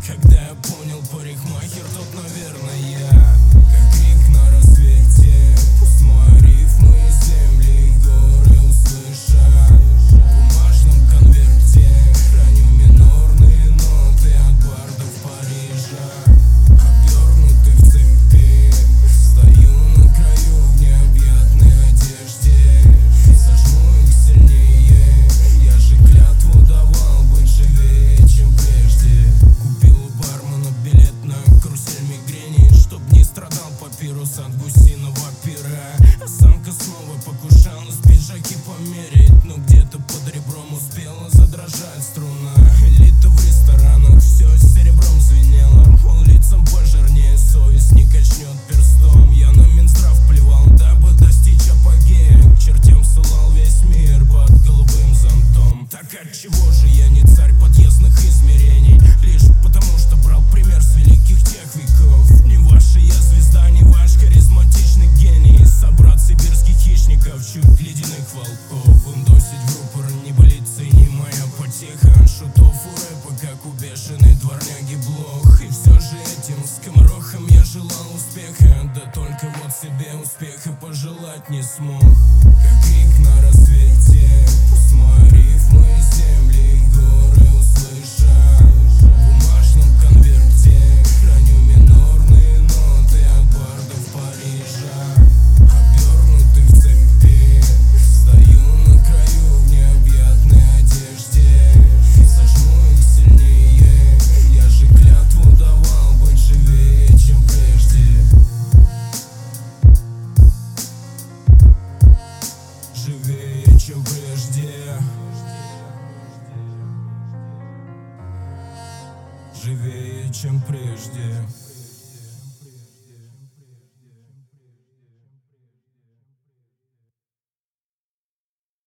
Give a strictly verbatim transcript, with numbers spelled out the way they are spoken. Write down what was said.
Когда я понял, парикмахер тот, наверное, я. Как крик на рассвете, пусть мои рифмы земли горы услышат. В бумажном конверте храню минорные ноты от бардов Парижа. Обернутый в цепи, стою на краю в необъятной одежде и сожму их сильнее. Я же клятву давал быть живее, чем прежде. Купил у бармена билет на карусель мигрени, чтоб не страдал папирус от гусиного пера. Осанка снова покушалась пиджаки померить, но где-то под ребром успела задрожать струна. Элита в ресторанах, все серебром звенело, мол, лицом пожирнее, совесть не качнет перстом. Я на Минздрав плевал, дабы достичь апогея, к чертям ссылал весь мир под голубым зонтом. Так отчего же я не царь подъездных измерений? Лишь потому, что брал пример с великих тех веков. Не ваша я звезда, не ваш харизматичный гений, собрат сибирских хищников, чуть ледяных волков. Им досить в рупор не болится и не моя потеха. Шутов у рэпа, как у бешеной дворняги блох. И все же этим скоморохом я желал успеха, да только вот себе успеха пожелать не смог. Как крик на рассвете, пусть мои рифмы земли горы услышат. В бумажном конверте храню минорные ноты от бардов Парижа. Обернутый в цепи, стою на краю в необъятной одежде и сожму их сильнее. Я же клятву давал быть живее, чем прежде. Живее, чем прежде. Живее, чем прежде.